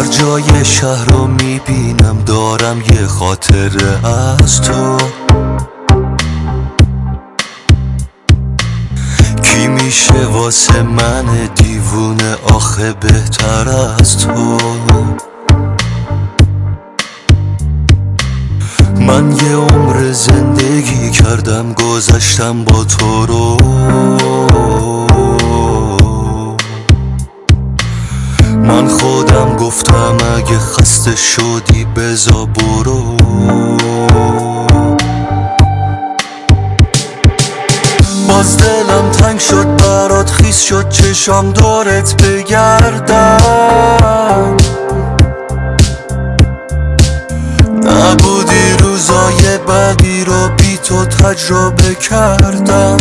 جای شهر رو میبینم دارم یه خاطره از تو. کی میشه واسه من دیوونه آخه بهتر از تو؟ من یه عمر زندگی کردم گذشتم با تو رو. من خودم گفتم اگه خسته شدی بزا برو. باز دلم تنگ شد برات خیس شد چشام دورت بگردم. نبودی روزای بعدی رو بی تو تجربه کردم.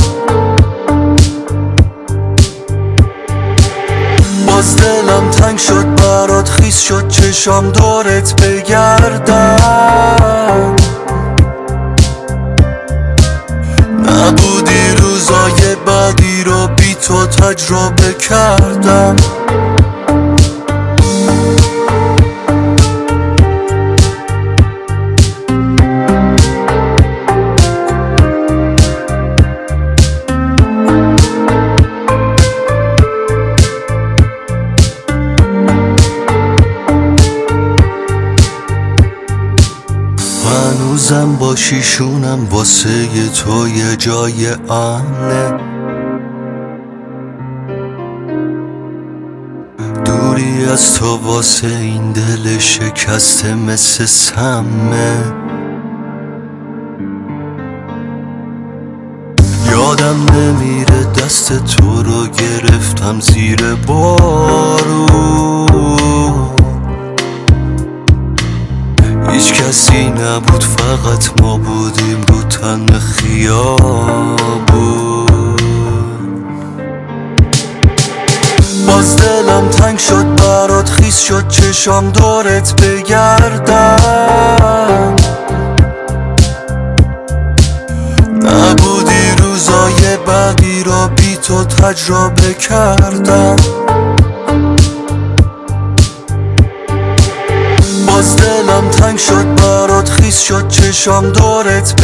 باز دلم تنگ شد برات خیس شد چشام دورت بگردم. نبودی روزای بعدی رو بی تو تجربه کردم. هنوزم با شیشونم واسه تو یه جای امنه. دوری از تو واسه این دل شکسته مثل سمه. یادم نمیره دست تو رو گرفتم زیر بارون. هیچ کسی نبود فقط ما بودیم رو تن خیابون. باز دلم تنگ شد برات خیس شد چشام دورت بگردم. نبودی روزای بعدی را بی تو تجربه کردم. باز دلم تنگ شد برات خیس شد چشام دورت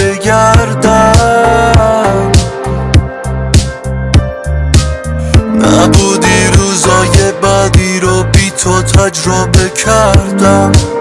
بگردم. نبودی روزای بعدی رو بی تو تجربه کردم.